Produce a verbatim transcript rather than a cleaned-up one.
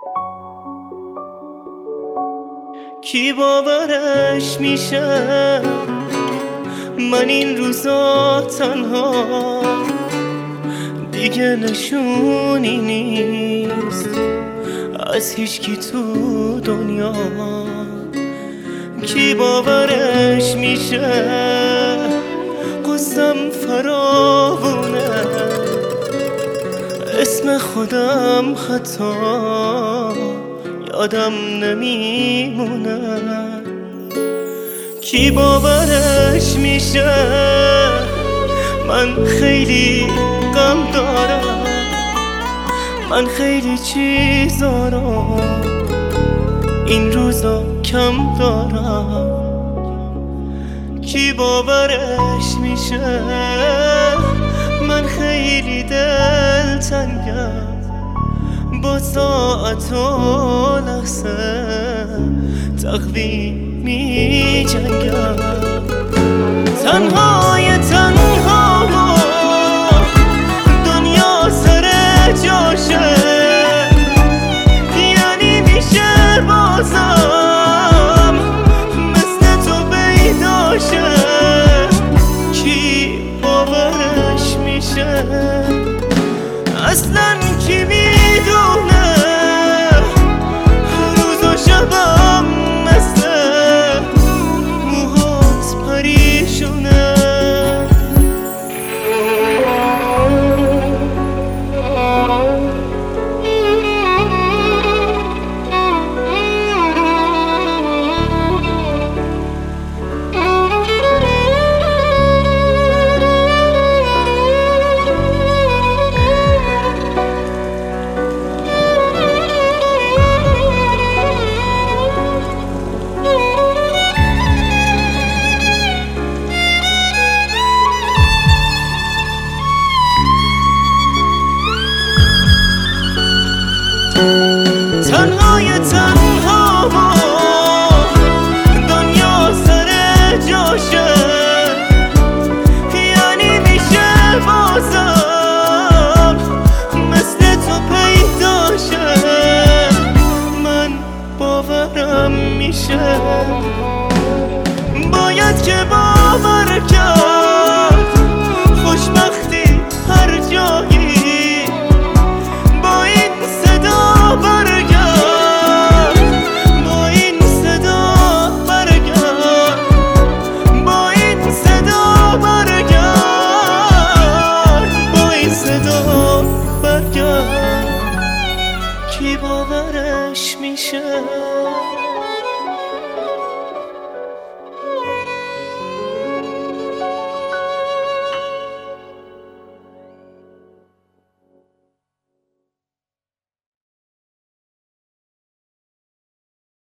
کی باورش میشه من این روزا تنها دیگه نشونی نیست از هیچکی تو دنیا. کی باورش میشه قصم فراوونه اسم خودم حتی یادم نمیمونه. کی باورش میشه من خیلی غم دارم، من خیلی چیزا رو این روزا کم دارم. کی باورش میشه من خیلی دلتنگم با ساعت و لحظه تقویم می جنگم. تنهای تنها و دنیا سر جاشه یعنی میشه بازم مثل تو پیداشه. کی باورش میشه اصلا کی میدونه روز و شبم مثل موهات پریشونه. تنهای تنها و دنیا سر جاشه یعنی میشه بازم مثل تو پیداشه. من باورم میشه باید که باور کرد خوشبختی هر جایی با این صدا برگرد، با این صدا برگرد، با این صدا برگرد، با این صدا برگرد. کی باورش میشه